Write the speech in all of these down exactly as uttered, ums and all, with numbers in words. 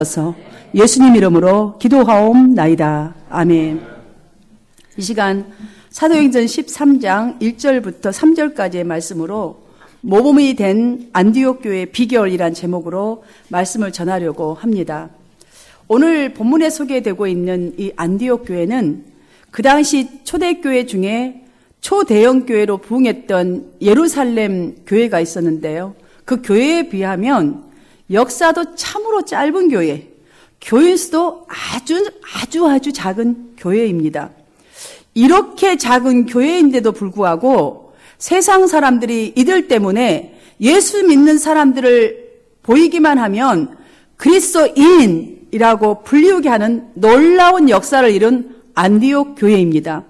예수님 이름으로 기도하옵나이다. 아멘. 이 시간 사도행전 십삼 장 일 절부터 삼 절까지의 말씀으로 모범이 된 안디옥 교회의 비결이란 제목으로 말씀을 전하려고 합니다. 오늘 본문에 소개되고 있는 이 안디옥 교회는 그 당시 초대교회 중에 초대형 교회로 부흥했던 예루살렘 교회가 있었는데요. 그 교회에 비하면 역사도 참으로 짧은 교회, 교인 수도 아주 아주 아주 작은 교회입니다. 이렇게 작은 교회인데도 불구하고 세상 사람들이 이들 때문에 예수 믿는 사람들을 보이기만 하면 그리스도인이라고 불리우게 하는 놀라운 역사를 이룬 안디옥 교회입니다.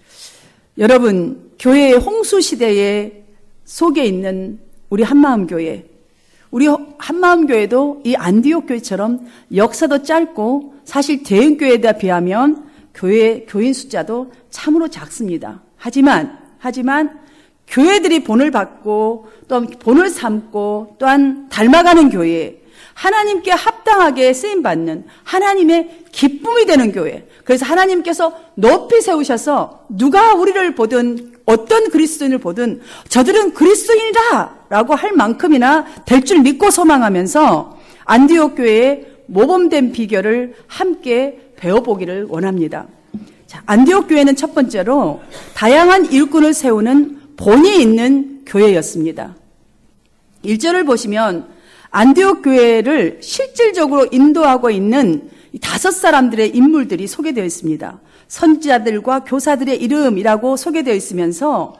여러분, 교회의 홍수 시대에 속에 있는 우리 한마음교회, 우리 한마음교회도 이 안디옥 교회처럼 역사도 짧고 사실 대형교회에 비하면 교회, 교인 숫자도 참으로 작습니다. 하지만, 하지만 교회들이 본을 받고 또 본을 삼고 또한 닮아가는 교회, 하나님께 합당하게 쓰임받는 하나님의 기쁨이 되는 교회. 그래서 하나님께서 높이 세우셔서 누가 우리를 보든 어떤 그리스도인을 보든 저들은 그리스도인이다 라고 할 만큼이나 될 줄 믿고 소망하면서 안디옥 교회의 모범된 비결을 함께 배워보기를 원합니다. 자, 안디옥 교회는 첫 번째로 다양한 일꾼을 세우는 본이 있는 교회였습니다. 일 절을 보시면 안디옥 교회를 실질적으로 인도하고 있는 다섯 사람들의 인물들이 소개되어 있습니다. 선지자들과 교사들의 이름이라고 소개되어 있으면서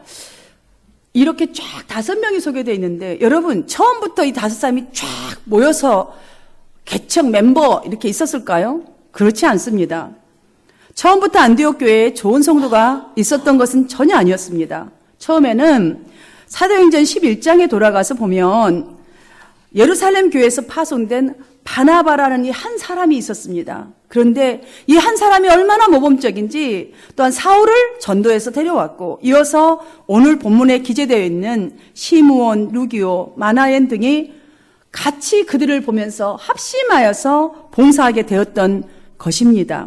이렇게 쫙 다섯 명이 소개되어 있는데 여러분 처음부터 이 다섯 사람이 쫙 모여서 개척 멤버 이렇게 있었을까요? 그렇지 않습니다. 처음부터 안디옥 교회에 좋은 성도가 있었던 것은 전혀 아니었습니다. 처음에는 사도행전 십일 장에 돌아가서 보면 예루살렘 교회에서 파송된 바나바라는 이 한 사람이 있었습니다. 그런데 이 한 사람이 얼마나 모범적인지 또한 사울을 전도해서 데려왔고 이어서 오늘 본문에 기재되어 있는 시므온, 루기오, 마나엔 등이 같이 그들을 보면서 합심하여서 봉사하게 되었던 것입니다.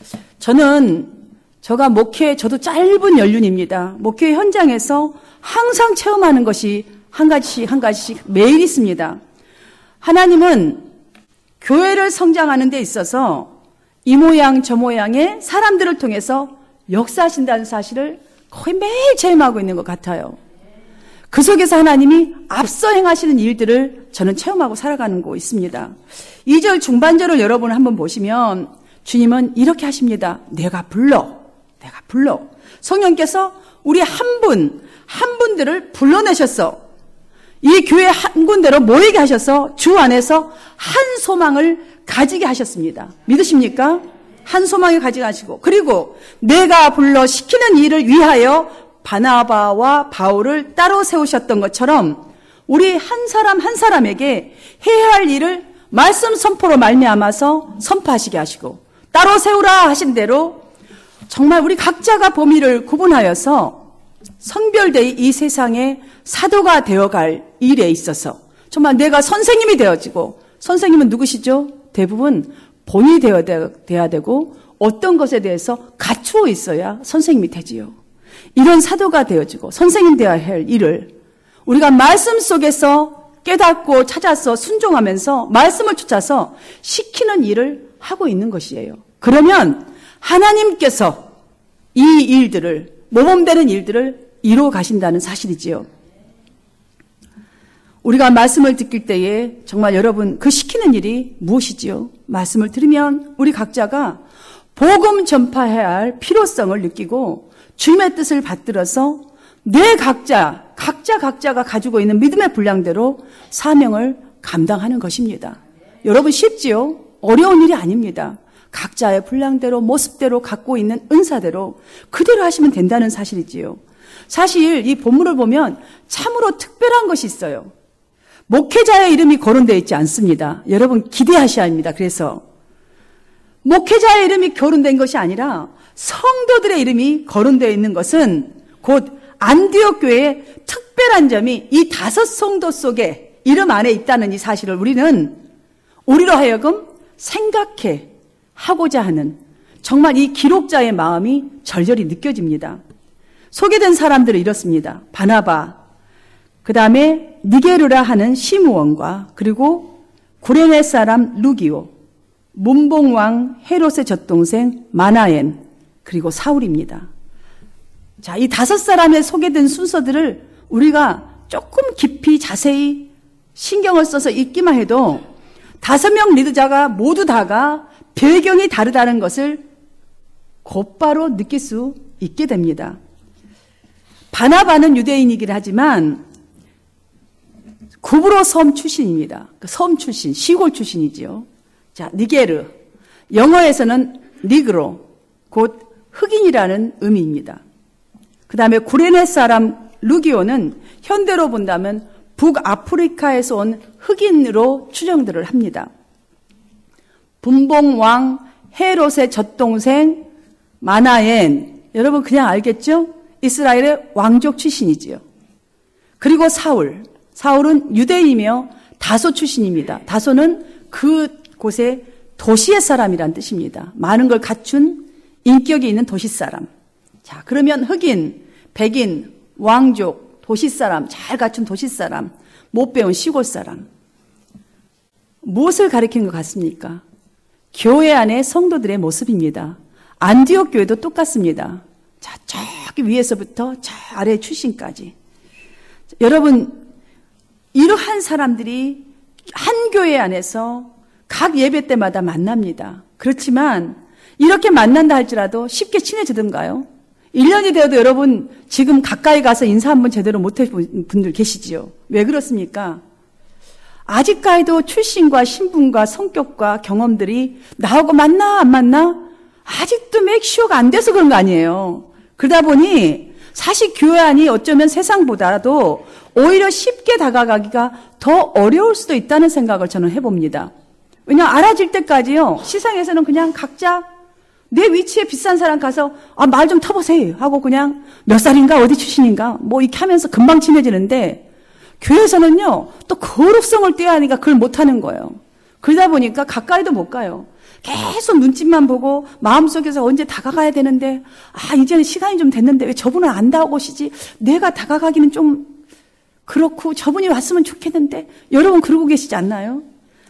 저는 저가 목회, 저도 짧은 연륜입니다. 목회 현장에서 항상 체험하는 것이 한 가지씩 한 가지씩 매일 있습니다. 하나님은 교회를 성장하는 데 있어서 이 모양 저 모양의 사람들을 통해서 역사하신다는 사실을 거의 매일 체험하고 있는 것 같아요. 그 속에서 하나님이 앞서 행하시는 일들을 저는 체험하고 살아가는 거 있습니다. 이 절 중반절을 여러분 한번 보시면 주님은 이렇게 하십니다. 내가 불러, 내가 불러. 성령께서 우리 한 분, 한 분들을 불러내셨어. 이 교회 한 군데로 모이게 하셔서 주 안에서 한 소망을 가지게 하셨습니다. 믿으십니까? 한 소망을 가지게 하시고 그리고 내가 불러 시키는 일을 위하여 바나바와 바울을 따로 세우셨던 것처럼 우리 한 사람 한 사람에게 해야 할 일을 말씀 선포로 말미암아서 선포하시게 하시고 따로 세우라 하신 대로 정말 우리 각자가 범위를 구분하여서 성별되이 이 세상에 사도가 되어갈 일에 있어서 정말 내가 선생님이 되어지고 선생님은 누구시죠? 대부분 본이 되어야 되고 어떤 것에 대해서 갖추어 있어야 선생님이 되지요. 이런 사도가 되어지고 선생님 되어야 할 일을 우리가 말씀 속에서 깨닫고 찾아서 순종하면서 말씀을 쫓아서 시키는 일을 하고 있는 것이에요. 그러면 하나님께서 이 일들을 모범되는 일들을 이루어 가신다는 사실이지요. 우리가 말씀을 듣길 때에 정말 여러분 그 시키는 일이 무엇이지요? 말씀을 들으면 우리 각자가 복음 전파해야 할 필요성을 느끼고 주님의 뜻을 받들어서 내 각자, 각자 각자가 가지고 있는 믿음의 분량대로 사명을 감당하는 것입니다. 여러분 쉽지요? 어려운 일이 아닙니다. 각자의 분량대로 모습대로 갖고 있는 은사대로 그대로 하시면 된다는 사실이지요. 사실 이 본문을 보면 참으로 특별한 것이 있어요. 목회자의 이름이 거론되어 있지 않습니다. 여러분 기대하셔야 합니다. 그래서 목회자의 이름이 거론된 것이 아니라 성도들의 이름이 거론되어 있는 것은 곧 안디옥 교회의 특별한 점이 이 다섯 성도 속에 이름 안에 있다는 이 사실을 우리는 우리로 하여금 생각해 하고자 하는 정말 이 기록자의 마음이 절절히 느껴집니다. 소개된 사람들은 이렇습니다. 바나바, 그 다음에 니게르라 하는 시므온과 그리고 구레네 사람 루기오, 문봉왕 헤롯의 젖동생 마나엔, 그리고 사울입니다. 자, 이 다섯 사람의 소개된 순서들을 우리가 조금 깊이 자세히 신경을 써서 읽기만 해도 다섯 명 리더자가 모두 다가 배경이 다르다는 것을 곧바로 느낄 수 있게 됩니다. 바나바는 유대인이긴 하지만 구브로 섬 출신입니다. 섬 출신, 시골 출신이지요. 자, 니게르. 영어에서는 니그로, 곧 흑인이라는 의미입니다. 그 다음에 구레네 사람 루기오는 현대로 본다면 북아프리카에서 온 흑인으로 추정들을 합니다. 분봉왕 헤롯의 젖동생 마나엔, 여러분 그냥 알겠죠? 이스라엘의 왕족 출신이지요. 그리고 사울, 사울은 유대이며 다소 출신입니다. 다소는 그곳의 도시의 사람이란 뜻입니다. 많은 걸 갖춘 인격이 있는 도시 사람. 자, 그러면 흑인, 백인, 왕족, 도시 사람, 잘 갖춘 도시 사람, 못 배운 시골 사람. 무엇을 가리킨 것 같습니까? 교회 안의 성도들의 모습입니다. 안디옥 교회도 똑같습니다. 자, 저기 위에서부터 저 아래 출신까지. 여러분, 이러한 사람들이 한 교회 안에서 각 예배 때마다 만납니다. 그렇지만 이렇게 만난다 할지라도 쉽게 친해지던가요? 일 년이 되어도 여러분 지금 가까이 가서 인사 한번 제대로 못해본 분들 계시지요? 왜 그렇습니까? 아직까지도 출신과 신분과 성격과 경험들이 나하고 맞나 안 맞나? 아직도 맥시오가 안 돼서 그런 거 아니에요. 그러다 보니 사실 교회 안이 어쩌면 세상보다도 오히려 쉽게 다가가기가 더 어려울 수도 있다는 생각을 저는 해봅니다. 왜냐하면 알아질 때까지요, 시상에서는 그냥 각자 내 위치에 비싼 사람 가서 아, 말 좀 터보세요 하고 그냥 몇 살인가 어디 출신인가 뭐 이렇게 하면서 금방 친해지는데, 교회에서는요 또 거룩성을 떼야 하니까 그걸 못하는 거예요. 그러다 보니까 가까이도 못 가요. 계속 눈짓만 보고 마음속에서 언제 다가가야 되는데, 아 이제는 시간이 좀 됐는데 왜 저분은 안 다가오시지, 내가 다가가기는 좀 그렇고 저분이 왔으면 좋겠는데, 여러분 그러고 계시지 않나요?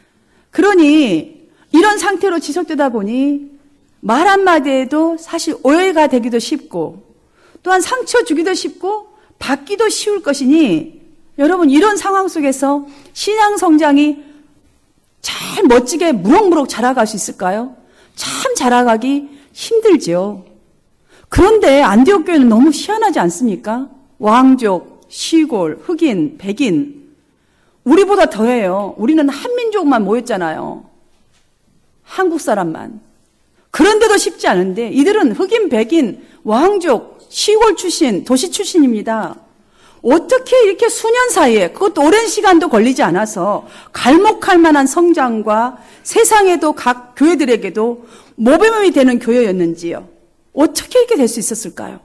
그러니 이런 상태로 지속되다 보니 말 한마디에도 사실 오해가 되기도 쉽고 또한 상처 주기도 쉽고 받기도 쉬울 것이니, 여러분 이런 상황 속에서 신앙 성장이 잘 멋지게 무럭무럭 자라갈 수 있을까요? 참 자라가기 힘들죠. 그런데 안디옥 교회는 너무 희한하지 않습니까? 왕족, 시골, 흑인, 백인, 우리보다 더해요. 우리는 한민족만 모였잖아요. 한국 사람만. 그런데도 쉽지 않은데 이들은 흑인, 백인, 왕족, 시골 출신, 도시 출신입니다. 어떻게 이렇게 수년 사이에, 그것도 오랜 시간도 걸리지 않아서 갈목할 만한 성장과 세상에도 각 교회들에게도 모범이 되는 교회였는지요. 어떻게 이렇게 될 수 있었을까요?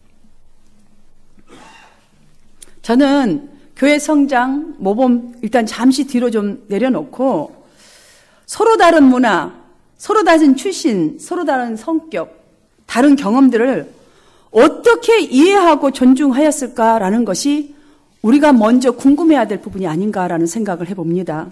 저는 교회 성장, 모범 일단 잠시 뒤로 좀 내려놓고 서로 다른 문화, 서로 다른 출신, 서로 다른 성격, 다른 경험들을 어떻게 이해하고 존중하였을까라는 것이 우리가 먼저 궁금해야 될 부분이 아닌가라는 생각을 해봅니다.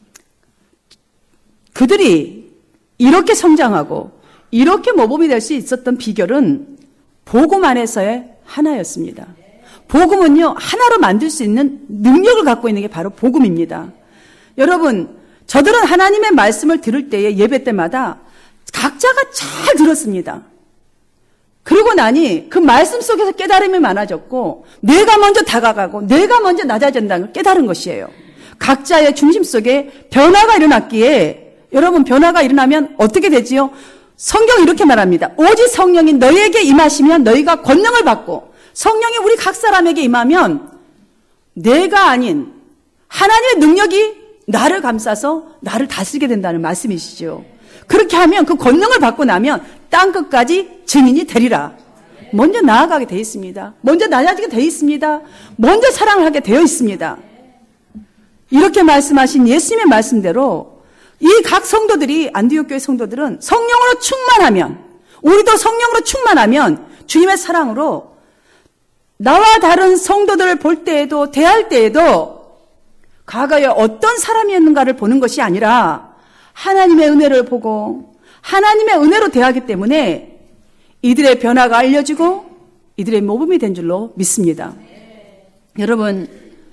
그들이 이렇게 성장하고 이렇게 모범이 될 수 있었던 비결은 복음 안에서의 하나였습니다. 복음은요, 하나로 만들 수 있는 능력을 갖고 있는 게 바로 복음입니다. 여러분, 저들은 하나님의 말씀을 들을 때에 예배 때마다 각자가 잘 들었습니다. 그러고 나니 그 말씀 속에서 깨달음이 많아졌고 내가 먼저 다가가고 내가 먼저 낮아진다는 걸 깨달은 것이에요. 각자의 중심 속에 변화가 일어났기에, 여러분 변화가 일어나면 어떻게 되지요? 성경이 이렇게 말합니다. 오직 성령이 너희에게 임하시면 너희가 권능을 받고, 성령이 우리 각 사람에게 임하면 내가 아닌 하나님의 능력이 나를 감싸서 나를 다스리게 된다는 말씀이시죠. 그렇게 하면 그 권능을 받고 나면 땅끝까지 증인이 되리라. 먼저 나아가게 되어 있습니다. 먼저 낮아지게 되어 있습니다. 먼저 사랑을 하게 되어 있습니다. 이렇게 말씀하신 예수님의 말씀대로 이 각 성도들이, 안디옥 교회 성도들은 성령으로 충만하면, 우리도 성령으로 충만하면 주님의 사랑으로 나와 다른 성도들을 볼 때에도, 대할 때에도 과거에 어떤 사람이었는가를 보는 것이 아니라 하나님의 은혜를 보고 하나님의 은혜로 대하기 때문에 이들의 변화가 알려지고 이들의 모범이 된 줄로 믿습니다. 여러분,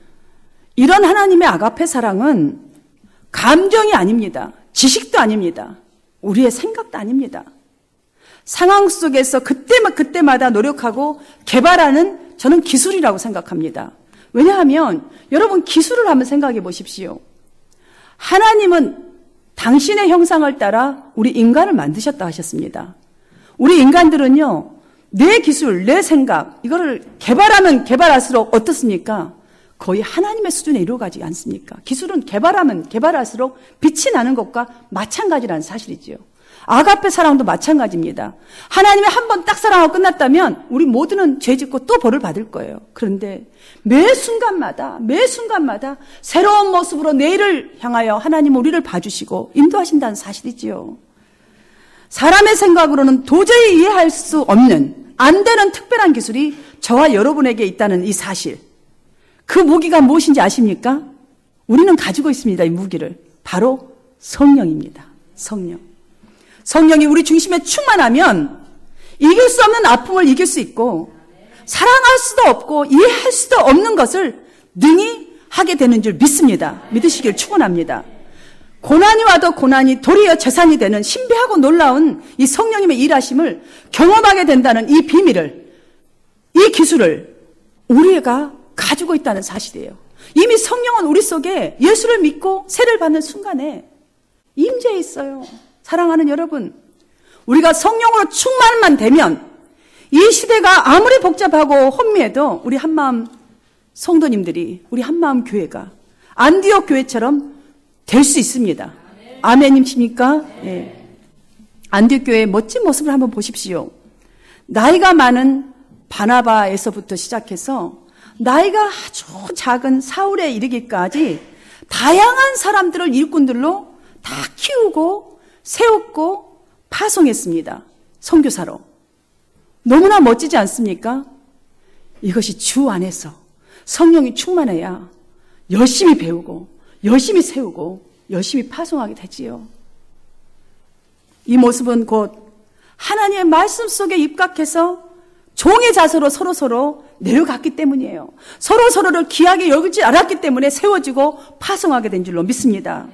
이런 하나님의 아가페 사랑은 감정이 아닙니다. 지식도 아닙니다. 우리의 생각도 아닙니다. 상황 속에서 그때마, 그때마다 노력하고 개발하는 저는 기술이라고 생각합니다. 왜냐하면 여러분 기술을 한번 생각해 보십시오. 하나님은 당신의 형상을 따라 우리 인간을 만드셨다 하셨습니다. 우리 인간들은요, 내 기술, 내 생각, 이거를 개발하면 개발할수록 어떻습니까? 거의 하나님의 수준에 이루어가지 않습니까? 기술은 개발하면 개발할수록 빛이 나는 것과 마찬가지라는 사실이지요. 아가페 사랑도 마찬가지입니다. 하나님이 한 번 딱 사랑하고 끝났다면 우리 모두는 죄 짓고 또 벌을 받을 거예요. 그런데 매 순간마다 매 순간마다 새로운 모습으로 내일을 향하여 하나님 우리를 봐주시고 인도하신다는 사실이지요. 사람의 생각으로는 도저히 이해할 수 없는, 안 되는 특별한 기술이 저와 여러분에게 있다는 이 사실. 그 무기가 무엇인지 아십니까? 우리는 가지고 있습니다. 이 무기를. 바로 성령입니다. 성령. 성령이 우리 중심에 충만하면 이길 수 없는 아픔을 이길 수 있고 사랑할 수도 없고 이해할 수도 없는 것을 능히 하게 되는 줄 믿습니다. 믿으시길 축원합니다. 고난이 와도 고난이 도리어 재산이 되는 신비하고 놀라운 이 성령님의 일하심을 경험하게 된다는 이 비밀을, 이 기술을 우리가 가지고 있다는 사실이에요. 이미 성령은 우리 속에 예수를 믿고 세를 받는 순간에 임재해 있어요. 사랑하는 여러분, 우리가 성령으로 충만만 되면 이 시대가 아무리 복잡하고 혼미해도 우리 한마음 성도님들이, 우리 한마음 교회가 안디옥 교회처럼 될 수 있습니다. 아멘이십니까? 예. 안디옥 교회의 멋진 모습을 한번 보십시오. 나이가 많은 바나바에서부터 시작해서 나이가 아주 작은 사울에 이르기까지 다양한 사람들을 일꾼들로 다 키우고 세웠고 파송했습니다. 선교사로. 너무나 멋지지 않습니까? 이것이 주 안에서 성령이 충만해야 열심히 배우고 열심히 세우고 열심히 파송하게 되지요. 이 모습은 곧 하나님의 말씀 속에 입각해서 종의 자세로 서로서로 내려갔기 때문이에요. 서로서로를 귀하게 여길 줄 알았기 때문에 세워지고 파송하게 된 줄로 믿습니다.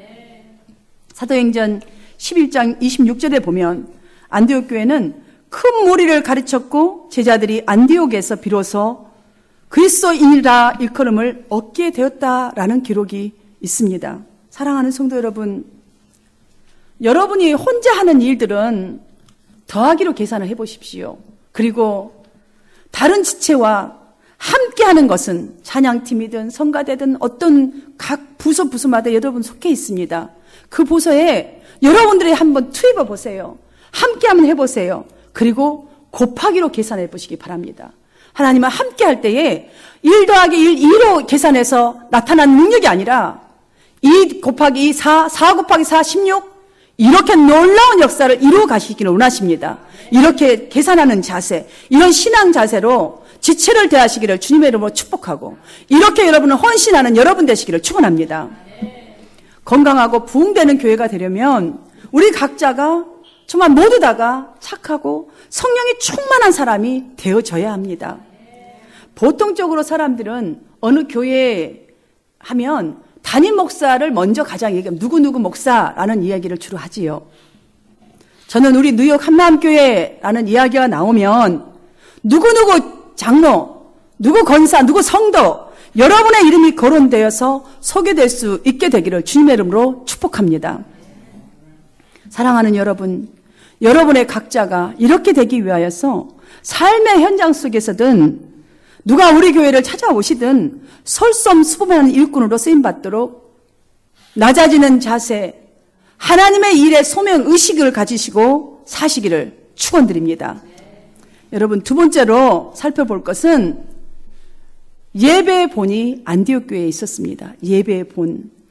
사도행전 십일 장 이십육 절에 보면 안디옥 교회는 큰 무리를 가르쳤고 제자들이 안디옥에서 비로소 그리스도인이라 일컬음을 얻게 되었다라는 기록이 있습니다. 사랑하는 성도 여러분, 여러분이 혼자 하는 일들은 더하기로 계산을 해보십시오. 그리고 다른 지체와 함께하는 것은 찬양팀이든 성가대든 어떤 각 부서 부서마다 여러분 속해 있습니다. 그 부서에 여러분들이 한번 투입해 보세요. 함께 한번 해보세요. 그리고 곱하기로 계산해 보시기 바랍니다. 하나님은 함께 할 때에 일 더하기 일, 이로 계산해서 나타나는 능력이 아니라 이 곱하기 이, 사, 사 곱하기 사, 십육 이렇게 놀라운 역사를 이루어 가시기를 원하십니다. 이렇게 계산하는 자세, 이런 신앙 자세로 지체를 대하시기를 주님의 이름으로 축복하고 이렇게 여러분은 헌신하는 여러분 되시기를 축원합니다. 건강하고 부흥되는 교회가 되려면 우리 각자가 정말 모두 다가 착하고 성령이 충만한 사람이 되어져야 합니다. 보통적으로 사람들은 어느 교회에 하면 담임 목사를 먼저 가장 얘기하면 누구누구 목사라는 이야기를 주로 하지요. 저는 우리 뉴욕 한마음교회라는 이야기가 나오면 누구누구 장로, 누구 권사, 누구 성도 여러분의 이름이 거론되어서 소개될 수 있게 되기를 주님의 이름으로 축복합니다. 사랑하는 여러분, 여러분의 각자가 이렇게 되기 위하여서 삶의 현장 속에서든 누가 우리 교회를 찾아오시든 솔선수범하는 일꾼으로 쓰임받도록 낮아지는 자세, 하나님의 일에 소명의식을 가지시고 사시기를 축원드립니다. 여러분, 두 번째로 살펴볼 것은 예배의 본이 안디옥 교회에 있었습니다. 예배의 본.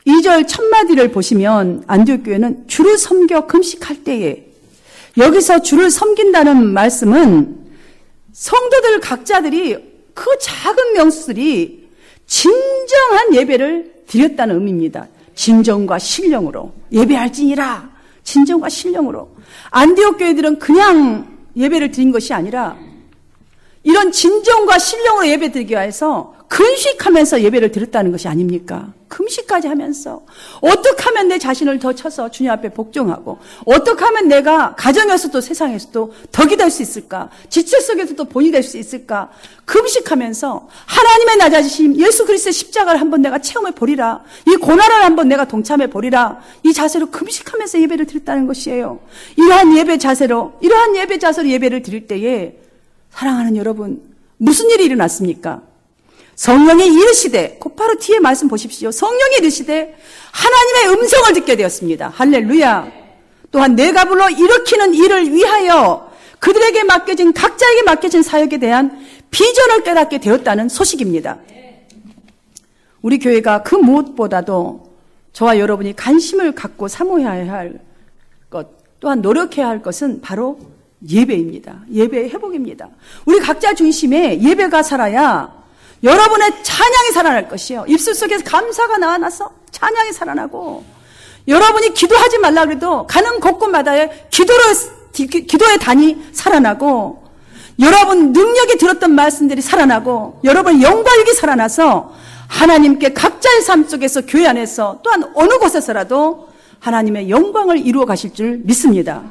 이 절 첫 마디를 보시면 안디옥 교회는 주를 섬겨 금식할 때에, 여기서 주를 섬긴다는 말씀은 성도들 각자들이 그 작은 명수들이 진정한 예배를 드렸다는 의미입니다. 진정과 신령으로 예배할지니라. 진정과 신령으로. 안디옥 교회들은 그냥 예배를 드린 것이 아니라 이런 진정과 신령으로 예배 드리기 위해서 금식하면서 예배를 드렸다는 것이 아닙니까? 금식까지 하면서 어떻게 하면 내 자신을 더 쳐서 주님 앞에 복종하고, 어떻게 하면 내가 가정에서도 세상에서도 덕이 될 수 있을까, 지체 속에서도 본이 될 수 있을까, 금식하면서 하나님의 낮아지심, 예수 그리스도의 십자가를 한번 내가 체험해 보리라, 이 고난을 한번 내가 동참해 보리라, 이 자세로 금식하면서 예배를 드렸다는 것이에요. 이러한 예배 자세로 이러한 예배 자세로 예배를 드릴 때에 사랑하는 여러분, 무슨 일이 일어났습니까? 성령이 이르시되, 곧바로 뒤에 말씀 보십시오. 성령이 이르시되 하나님의 음성을 듣게 되었습니다. 할렐루야. 또한 내가 불러 일으키는 일을 위하여 그들에게 맡겨진, 각자에게 맡겨진 사역에 대한 비전을 깨닫게 되었다는 소식입니다. 우리 교회가 그 무엇보다도 저와 여러분이 관심을 갖고 사모해야 할 것, 또한 노력해야 할 것은 바로 예배입니다. 예배의 회복입니다. 우리 각자 중심에 예배가 살아야 여러분의 찬양이 살아날 것이요. 입술 속에서 감사가 나와나서 찬양이 살아나고, 여러분이 기도하지 말라 그래도 가는 곳곳마다에 기도로, 기도의 단이 살아나고, 여러분 능력이 들었던 말씀들이 살아나고, 여러분의 영광이 살아나서 하나님께 각자의 삶 속에서, 교회 안에서, 또한 어느 곳에서라도 하나님의 영광을 이루어 가실 줄 믿습니다.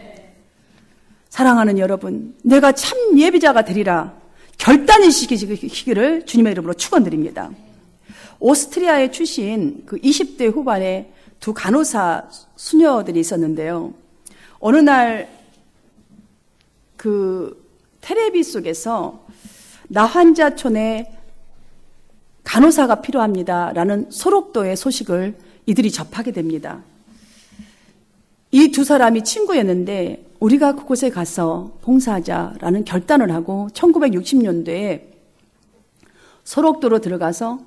사랑하는 여러분, 내가 참 예배자가 되리라 결단이 시키기를 주님의 이름으로 축원드립니다. 오스트리아에 출신 그 이십 대 후반의 두 간호사 수녀들이 있었는데요. 어느 날 그 텔레비 속에서 나환자촌에 간호사가 필요합니다라는 소록도의 소식을 이들이 접하게 됩니다. 이 두 사람이 친구였는데 우리가 그곳에 가서 봉사하자라는 결단을 하고 천구백육십 년도에 소록도로 들어가서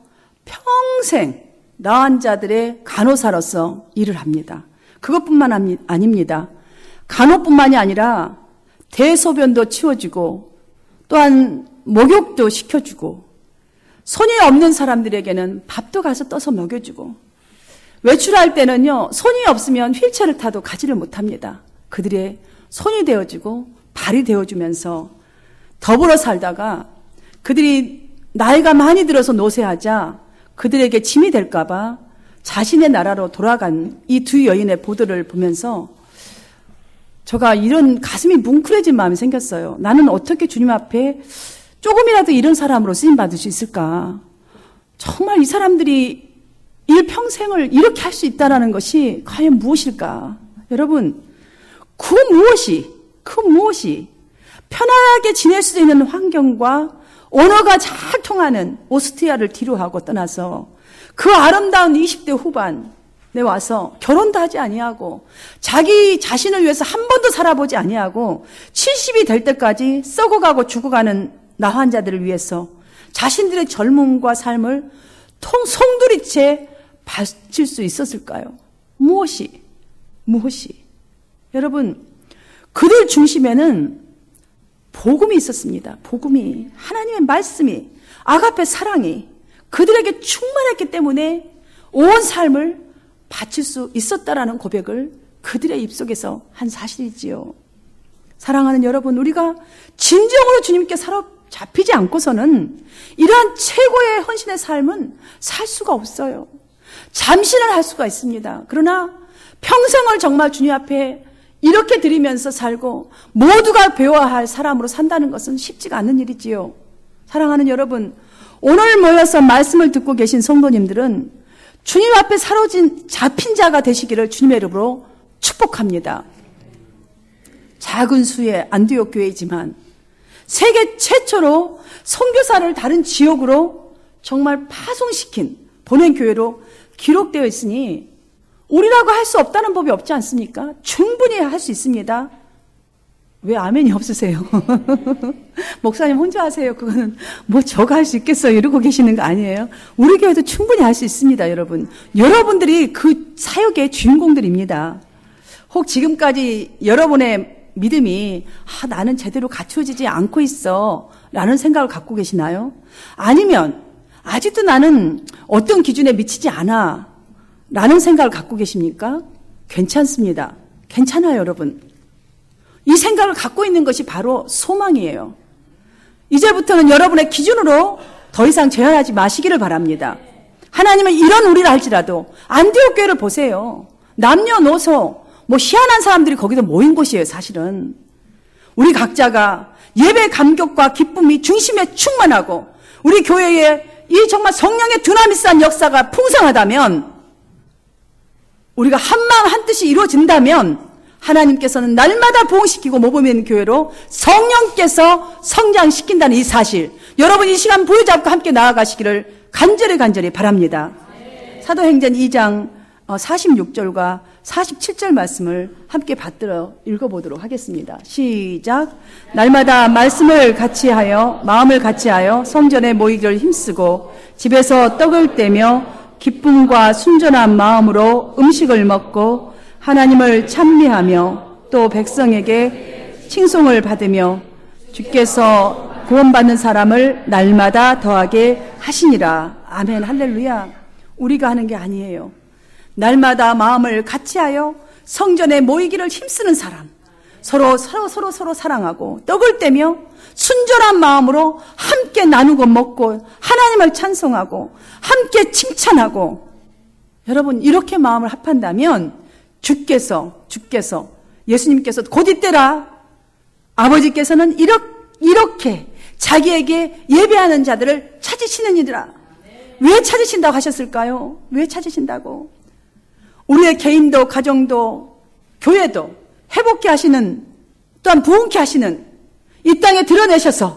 평생 나환자들의 간호사로서 일을 합니다. 그것뿐만 아닙니다. 간호뿐만이 아니라 대소변도 치워주고, 또한 목욕도 시켜주고, 손이 없는 사람들에게는 밥도 가서 떠서 먹여주고, 외출할 때는요, 손이 없으면 휠체어를 타도 가지를 못합니다. 그들의 손이 되어주고 발이 되어주면서 더불어 살다가 그들이 나이가 많이 들어서 노쇠하자 그들에게 짐이 될까봐 자신의 나라로 돌아간 이 두 여인의 보도를 보면서 제가 이런 가슴이 뭉클해진 마음이 생겼어요. 나는 어떻게 주님 앞에 조금이라도 이런 사람으로 쓰임받을 수 있을까? 정말 이 사람들이 일평생을 이렇게 할 수 있다는 것이 과연 무엇일까? 여러분, 그 무엇이, 그 무엇이 편하게 지낼 수 있는 환경과 언어가 잘 통하는 오스트리아를 뒤로하고 떠나서 그 아름다운 이십 대 후반에 와서 결혼도 하지 아니하고 자기 자신을 위해서 한 번도 살아보지 아니하고 칠십이 될 때까지 썩어가고 죽어가는 나환자들을 위해서 자신들의 젊음과 삶을 통 송두리째 바칠 수 있었을까요? 무엇이, 무엇이? 여러분, 그들 중심에는 복음이 있었습니다. 복음이, 하나님의 말씀이, 아가페 사랑이 그들에게 충만했기 때문에 온 삶을 바칠 수 있었다라는 고백을 그들의 입속에서 한 사실이지요. 사랑하는 여러분, 우리가 진정으로 주님께 사로잡히지 않고서는 이러한 최고의 헌신의 삶은 살 수가 없어요. 잠시는 할 수가 있습니다. 그러나 평생을 정말 주님 앞에 이렇게 드리면서 살고 모두가 배워야 할 사람으로 산다는 것은 쉽지가 않은 일이지요. 사랑하는 여러분, 오늘 모여서 말씀을 듣고 계신 성도님들은 주님 앞에 사로진 잡힌 자가 되시기를 주님의 이름으로 축복합니다. 작은 수의 안디옥 교회이지만 세계 최초로 선교사를 다른 지역으로 정말 파송시킨 보낸 교회로 기록되어 있으니 우리라고 할 수 없다는 법이 없지 않습니까? 충분히 할 수 있습니다. 왜 아멘이 없으세요? 목사님 혼자 하세요. 그거는 뭐 저가 할 수 있겠어요. 이러고 계시는 거 아니에요? 우리 교회도 충분히 할 수 있습니다, 여러분. 여러분들이 그 사역의 주인공들입니다. 혹 지금까지 여러분의 믿음이 아, 나는 제대로 갖춰지지 않고 있어 라는 생각을 갖고 계시나요? 아니면 아직도 나는 어떤 기준에 미치지 않아 라는 생각을 갖고 계십니까? 괜찮습니다. 괜찮아요, 여러분. 이 생각을 갖고 있는 것이 바로 소망이에요. 이제부터는 여러분의 기준으로 더 이상 제한하지 마시기를 바랍니다. 하나님은 이런 우리를 할지라도 안디옥 교회를 보세요. 남녀노소 뭐 희한한 사람들이 거기서 모인 곳이에요, 사실은. 우리 각자가 예배 감격과 기쁨이 중심에 충만하고 우리 교회에 이 정말 성령의 두나미스한 역사가 풍성하다면, 우리가 한마음 한뜻이 이루어진다면 하나님께서는 날마다 부흥시키고 모범인 교회로 성령께서 성장시킨다는 이 사실, 여러분 이 시간 부여잡고 함께 나아가시기를 간절히 간절히 바랍니다. 사도행전 이 장 사십육 절과 사십칠 절 말씀을 함께 받들어 읽어보도록 하겠습니다. 시작. 날마다 말씀을 같이하여 마음을 같이하여 성전에 모이기를 힘쓰고 집에서 떡을 떼며 기쁨과 순전한 마음으로 음식을 먹고 하나님을 찬미하며 또 백성에게 칭송을 받으며 주께서 구원받는 사람을 날마다 더하게 하시니라. 아멘. 할렐루야. 우리가 하는 게 아니에요. 날마다 마음을 같이하여 성전에 모이기를 힘쓰는 사람, 서로 서로 서로 서로 사랑하고 떡을 떼며 순전한 마음으로 함께 나누고 먹고 하나님을 찬송하고 함께 칭찬하고, 여러분 이렇게 마음을 합한다면 주께서 주께서 예수님께서 곧 이때라 아버지께서는 이렇게, 이렇게 자기에게 예배하는 자들을 찾으시느니라. 왜 찾으신다고 하셨을까요? 왜 찾으신다고? 우리의 개인도 가정도 교회도 회복케 하시는, 또한 부흥케 하시는 이 땅에 드러내셔서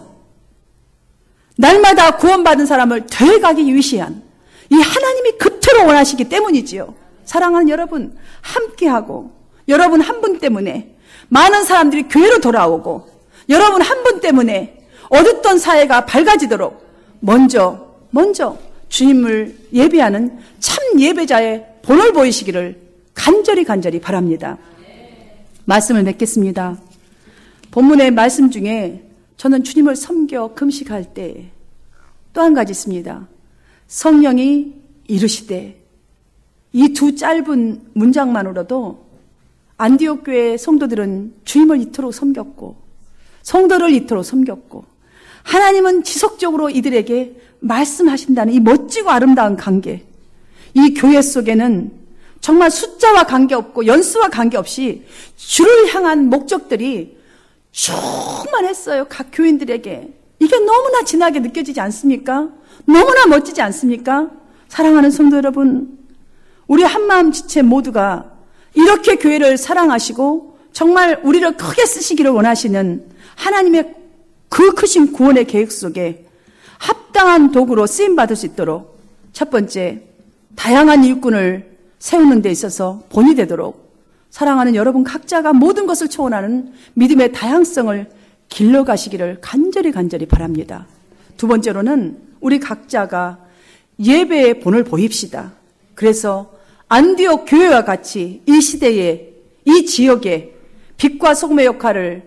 날마다 구원받은 사람을 되어가기 위시한 이 하나님이 그토록 원하시기 때문이지요. 사랑하는 여러분, 함께하고 여러분 한 분 때문에 많은 사람들이 교회로 돌아오고 여러분 한 분 때문에 어둡던 사회가 밝아지도록 먼저 먼저 주님을 예배하는 참 예배자의 본을 보이시기를 간절히 간절히 바랍니다. 말씀을 맺겠습니다. 본문의 말씀 중에 저는 주님을 섬겨 금식할 때 또 한 가지 있습니다. 성령이 이르시되, 이 두 짧은 문장만으로도 안디옥 교회 성도들은 주님을 이토록 섬겼고 성도를 이토록 섬겼고 하나님은 지속적으로 이들에게 말씀하신다는 이 멋지고 아름다운 관계, 이 교회 속에는 정말 숫자와 관계없고 연수와 관계없이 주를 향한 목적들이 충만했어요. 각 교인들에게. 이게 너무나 진하게 느껴지지 않습니까? 너무나 멋지지 않습니까? 사랑하는 성도 여러분, 우리 한마음 지체 모두가 이렇게 교회를 사랑하시고 정말 우리를 크게 쓰시기를 원하시는 하나님의 그 크신 구원의 계획 속에 합당한 도구로 쓰임받을 수 있도록, 첫 번째, 다양한 일꾼을 세우는 데 있어서 본이 되도록 사랑하는 여러분 각자가 모든 것을 초월하는 믿음의 다양성을 길러가시기를 간절히 간절히 바랍니다. 두 번째로는 우리 각자가 예배의 본을 보입시다. 그래서 안디옥 교회와 같이 이 시대에, 이 지역에 빛과 소금의 역할을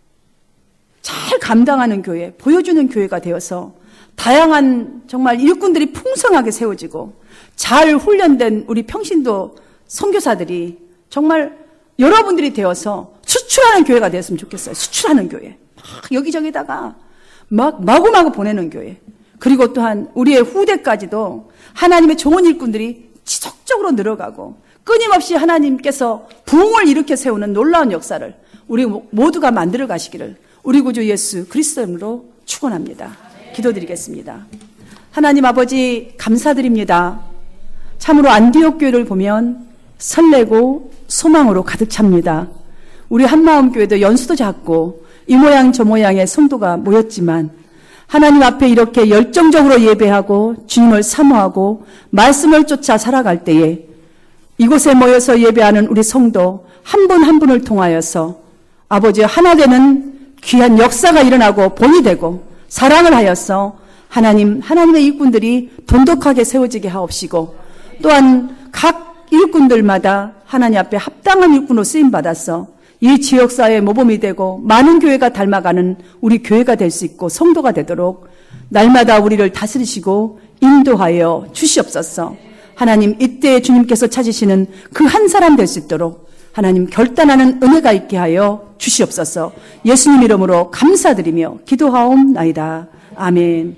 잘 감당하는 교회, 보여주는 교회가 되어서 다양한 정말 일꾼들이 풍성하게 세워지고 잘 훈련된 우리 평신도 선교사들이 정말 여러분들이 되어서 수출하는 교회가 되었으면 좋겠어요. 수출하는 교회. 막 여기저기다가 막 마구마구 보내는 교회. 그리고 또한 우리의 후대까지도 하나님의 좋은 일꾼들이 지속적으로 늘어가고 끊임없이 하나님께서 부흥을 일으켜 세우는 놀라운 역사를 우리 모두가 만들어 가시기를 우리 구주 예수 그리스도 이름으로 축원합니다. 기도드리겠습니다. 하나님 아버지 감사드립니다. 참으로 안디옥 교회를 보면 설레고 소망으로 가득 찹니다. 우리 한마음 교회도 연수도 작고 이 모양 저 모양의 성도가 모였지만 하나님 앞에 이렇게 열정적으로 예배하고 주님을 사모하고 말씀을 쫓아 살아갈 때에 이곳에 모여서 예배하는 우리 성도 한 분 한 분을 통하여서 아버지 하나 되는 귀한 역사가 일어나고 본이 되고 사랑을 하여서 하나님, 하나님의 일꾼들이 돈독하게 세워지게 하옵시고 또한 각 일꾼들마다 하나님 앞에 합당한 일꾼으로 쓰임받아서 이 지역사회의 모범이 되고 많은 교회가 닮아가는 우리 교회가 될 수 있고 성도가 되도록 날마다 우리를 다스리시고 인도하여 주시옵소서. 하나님, 이때 주님께서 찾으시는 그 한 사람 될 수 있도록 하나님 결단하는 은혜가 있게 하여 주시옵소서. 예수님 이름으로 감사드리며 기도하옵나이다. 아멘.